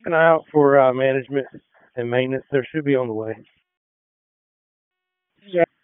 an eye out for management and maintenance. There should be on the way. Yeah.